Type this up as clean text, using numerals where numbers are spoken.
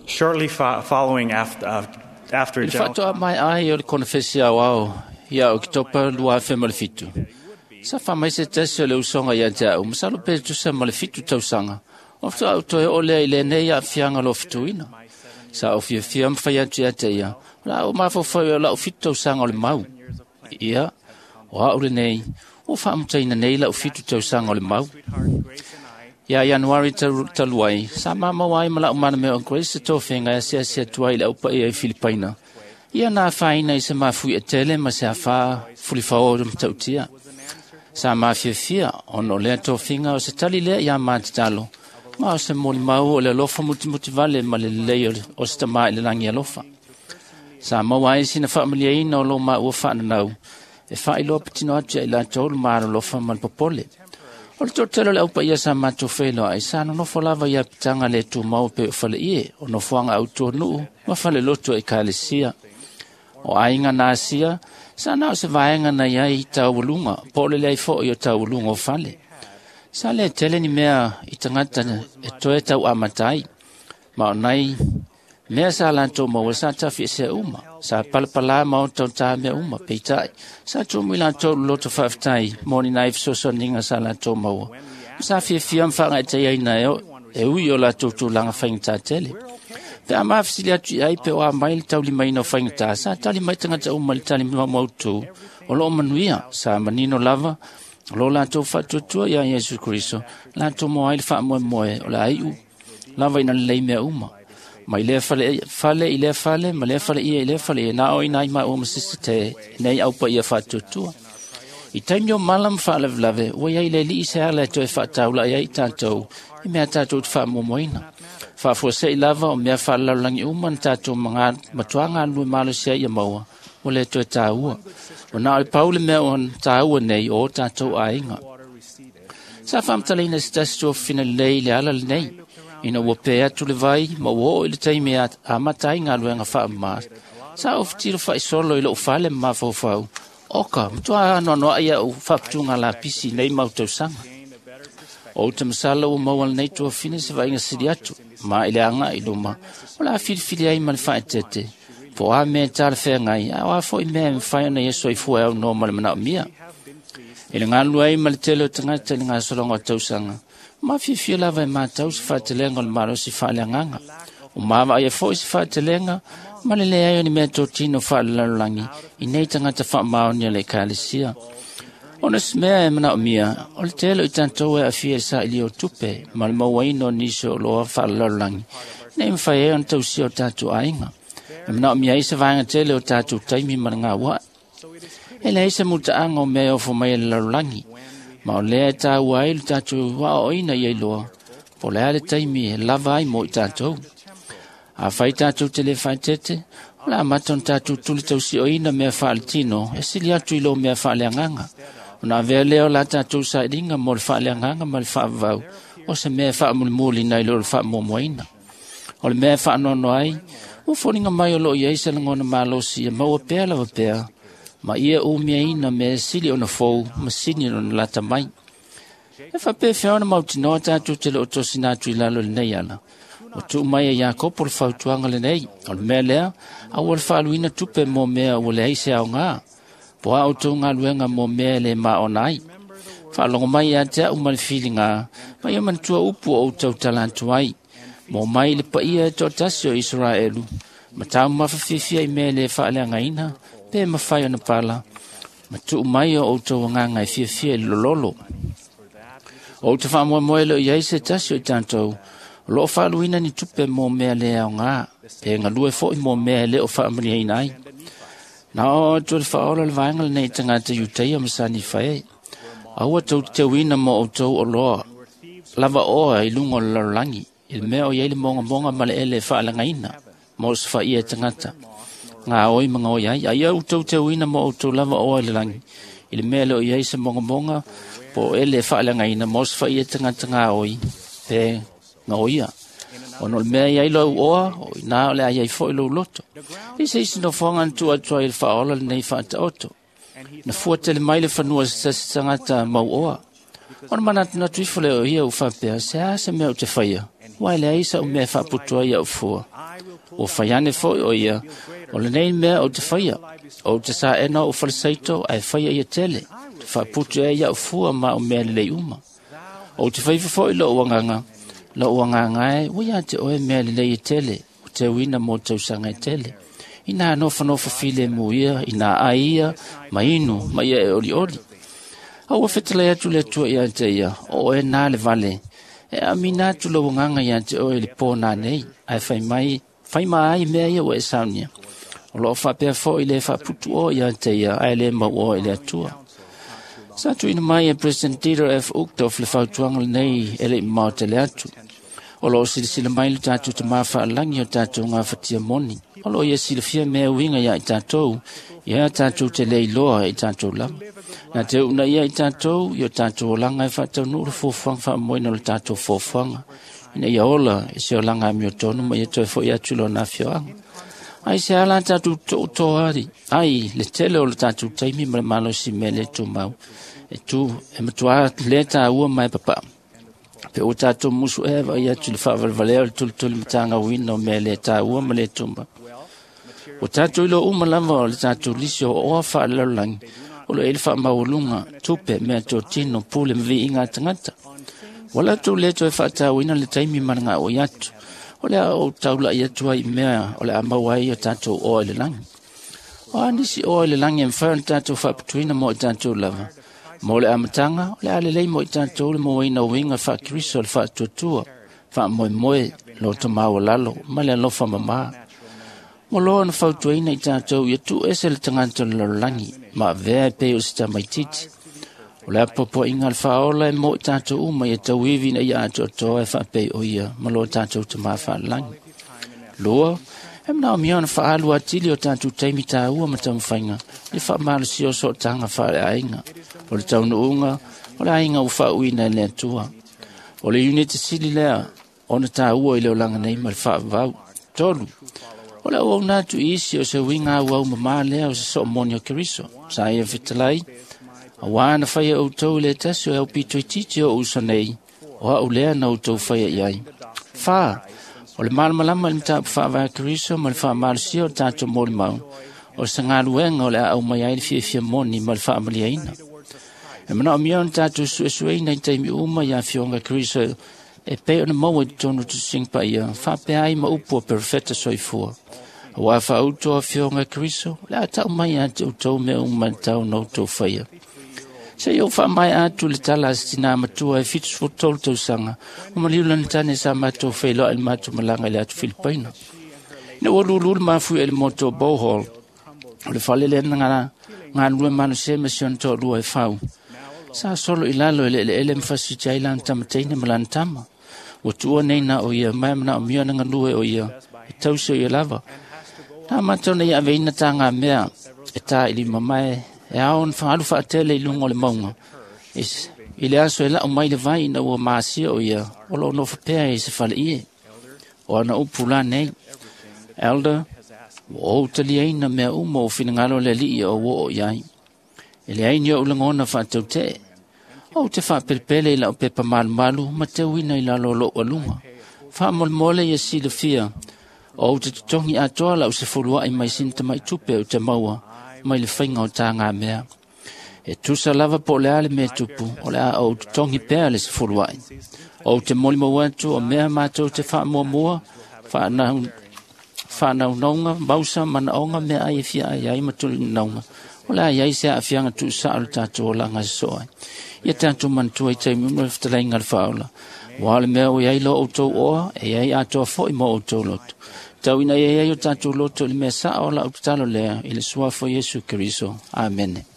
Shortly following after Il fatto mai ai o confessia wow ia o kitopa lua fe malefitu. Sa fa mai se tese le usonga ia ja umsalo pe tu sa malefitu tausanga. Of to auto o le ile ne ia fianga lo fituina. Sa of ye fiam fa ia ja ia. La o ma fo fo la fitu tausanga le mau. Ia wa o le nei o fa mtaina nei la fitu tausanga le mau. Ya January taluai sa mama wai mala umana me on Grace to finga sia tuai le upa e Filipina. Ia na faina i se mafu e tele ma se afa fuli fao tautia. Sa mafia on o le to finga o se tali le ia matalo. Ma o se moli mau o le lofa muti vale ma le le o se tama le langi lofa. Sa mawai sina familia ina o lo ma o fa nau. E fa ilo patino atia ila tol ma lofa mal popole. O le totelo le aupa ia sa matofelo ai sa no folava ia pitanga le tu mau pe fale ie o no fuanga auto nu ma fale loto e kalesia o ainga na sia sa na se vaenga na ia i taulunga po le ai fo i taulunga o fale sa le tele ni mea i tangata e toe tau amatai ma nai mea sa lanto mo sa tafi se uma sa palpala ma o tau me uma peitai sa tu milan to loto faftai moni nai so ninga sa lanto mo sa fiam fanga te ai na e ui o la tu langa fainta tele pe ama fisilia tu ai pe o mail tau li mai no fainta sa tali mai tanga ta uma tali mo tu o lo manuia sa manino lava lo la to fatu tu ya Jesus Christo la to mo ai fa mo o la ai lava ina le me uma mai le fale ile fale ma le fale ile fale na o ina mai o msiste nei au pa ia fatu tu i tanyo malam fale lave o ia ile li se ala to fa taula ia tanto i me tatu fa mo moina fa fo se lava o me fa la langi uman tatu manga matwanga lu malo se ia mo o le to tau o na paul me on tau nei o tatu ainga sa fam talina stasto final le ala nei ina wo pe atu le vai ma wo ile taimi at amatai nga luenga fa ma sa of tiro fa solo ile ufale ma fo fa oka mtua no ia u fa tunga la pisi nei ma to sanga o te masala o ma wal nei to finish vai nga sidiatu ma ile anga iluma wala fil ai mal fa tete po a me tar fe ngai a fo me fa na yeso i fo normal mana mia ile nga luai mal telo tanga tanga solo nga to sanga ma fi la vai matau se fatelenga le maro si falanganga o mama ia fo si fatelenga ma le ai ni meto tino falangi inei tanga ta fa ma ni le kalisia ona sme mana mia o le telo i tanto e fi sa ilio tupe mal mo waino ni so lo falangi nem fa e on to si o tatu ainga mana mia isa vanga telo o tatu taimi manga wa ele isa muta ango me o fo mai le langi ma le ta wail tatu wa oina ye lo po le taimi lava ai mo tatu a fai tatu telefantete la maton tatu tuli tau si oina me faltino e silia tu lo me falanganga na vele o la tatu sa dinga mo falanganga mal fa vau o se me fa muli na lo fa mo moina o le me fa no ai o foninga mai lo ye se ngona malo si mo pela ma ia o mea ina me sili ona fou ma sini ona lata mai e fa pe fe ona mautino tatu te lo to sinatu ilalo le nei ala o tu mai ia ko por fautuanga le nei o le mea lea a wal faluina tupe mo mea o le aise au ngā po a o tu ngā luenga mo mea le ma onai fa longo mai a te au mal feelinga ma ia mantua upu o tau talantu ai mo mai le pa ia to tasio Israelu ma tau mawhawhiwhia i mea le fa alea ngaina pe mafai ona pala ma tu mai o to nganga i fia lololo o te fa mo moelo ia se tasio tanto lo fa luina ni tupe mo me le nga pe nga lue fo mo me le o fa mri nai na o to fa ola le vangal nei tanga te yutai am sani fai au to te wina mo o to o lo lava o i lungo lo langi il me o ye le monga male ele fa la ngaina mo fa ia tangata nga oi mga oi ai au tau te wina mo to lava o le langi il melo ia se monga po ele fa la ngaina mos fa ia tanga oi pe nga oia ono me ai lo o na le ai fo lo loto isi no fongan tu a try fa ola nei fa auto na fote le mai le fa no se tangata mo o on manat na tu fo le ia u fa pe se me o te fa ia wai le isa o me fa puto ia fo o whaiane fo o ia, o le nei mea o te whaia, o te sa ena o whalisaito ai whaia ia tele, te whaputu e ia o fua ma o mea lei uma. O te whaifa fo i lo uanganga e, wia te oe mea lei ia tele, o te wina mo tausanga e tele. Ina nofa file mo ia, ina aia, ma inu, ma ia e oli oli. Au a whetala atu le tua ia te ia, o e nā le vale. E amina atu lo nganga ia te oe le pōna nei, ai whai mai mea ia o e saunia. O lo whapea fo i le whaputu o ia te ia, ai le mau o i le atua. Sa tu ina mai e President Dieter F. Uchtdorf le whautuanga le nei e le mau te le atu. O lo sila mai le tātou te mawha alangi o tātou ngā whatia moni. O lo ia sila fia mea winga ia i tātou, ia tātou te lei loa i tātou lama. Na te una ia i tātou, i o tātou o langa e whatau nuru fōwhanga wha moina le tātou fōwhanga. Ina ia ola, e se o langa mi o tonu, ma ia toi fo ia tulo na whioanga. Ai se ala tātou tō ari, ai le tele o le tātou taimi ma le malo si me le tō mau. E tu, e matua le tā ua mai papa. Pe o tātou musu ewa ia tu le whavalvaleo le tulutuli matanga wina o me le tā ua ma le tōmba. O tātou ilo umalama o le tātou lisi o oa wha alalangi. O lo ele wha maulunga tupe mea tō tino pule mvi inga tangata. Wala tō le tō e wha tā wina le taimi maranga o iatu. O le o taula i atua i mea o le amawai o tātou o ele langi. O anisi o ele langi e mwhara tātou whapatuina mo i tātou lava. Mo le amatanga, o le alelei mo i tātou le mo ina winga wha kiriso le wha tuatua. Wha moe lo to maua lalo, ma le alofa mamaa. Mo loa na whautuaina i tātou i atu ese le tanganta le langi, ma vea pe o sita mai titi. O le apopo inga le whaola e mo i tātou uma i atau iwi na i ato atoa e whape o ia, ma loa tātou te maa wha langi. Loa, e mna o miona wha alu atili o tātou taimi tā ua ma tamu whainga, i wha malu si o so tanga wha le ainga. O le taunu unga, o le ainga u wha uina le atua. O le unita sili lea, o na tā ua i leo langa nei ma le wha vau. Tolu. O le au natu isi o se winga au mama lea o se so moni o keriso. Sa ia vitalai. A wana whaia au tau le tasu e au pito i titi o usa nei. O au lea na au tau whaia iai. Wha. O le malamalama le mtapu wha vaya keriso ma le wha malusia o tato mori mau. O se ngā luenga o le au mai ai fia moni ma le wha amalia ina. E mana o mion tato suesueina i taimi uma ia fionga keriso e pe ona maua i tonu tu singpa ia. Wha pe ai ma upo perfeta soifua. Wa fa auto a fionga Kristo la ta mai ate auto me uma tau no to faia se yo fa mai atu le tala stina matua e fitu fotol to sanga o mali lan tane sa mato felo al mato malanga le atu Filipina no lulul ma fu el moto bohol le fale le nga lu manu se mission to lu e fau sa solo ilalo le mfasi jailan tamtene malantama o tu nei na o ia mai na mi na lu o ia tau se ia lava. Na matona ia veina tanga mea e tā ili mamae e aon whaalu whaatele i lungo le maunga. Ile aso e lau mai le vai na ua maasia o ia o lo no whapea e se whale ie. O ana upula nei. Elder, o tali eina mea umo o whinangalo le li o wo o iai. Ile aini o ulangona whaatau te. O te whaapelpele i lau pepa malu ma te wina i lalo lo alunga. Whaamolmole i si le fia. O te tongi atoa lau se furua i mai sinta mai tupe o te maua, mai le whainga o tā ngā mea. E tusa lava po le ale mea tupu, o le a o te tongi pēr le se furua i. O te moli mawatu o mea mātou te wha mua, whanau naunga, mausa manaonga mea ai fia ai ai matuli naunga. O le a iai se a fianga tu sa alu tātou o langa se soai. Ia tātou mantua i taimi umre ftalai ngal whaola. Wale mea o iai lo o tau oa, e iai atoa fo i mo o tau lotu. Tau ina ia o tātou loto le mea sa o la utalo lea i le suafo Yesu Keriso. Amen.